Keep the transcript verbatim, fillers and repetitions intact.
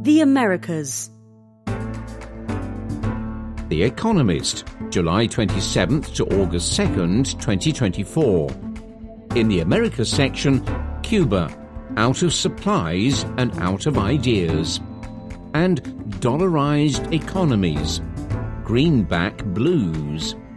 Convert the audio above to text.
The Americas. The Economist, July twenty-seventh to August second, twenty twenty-four. In the Americas section, Cuba, out of supplies and out of ideas. And dollarized economies, greenback blues.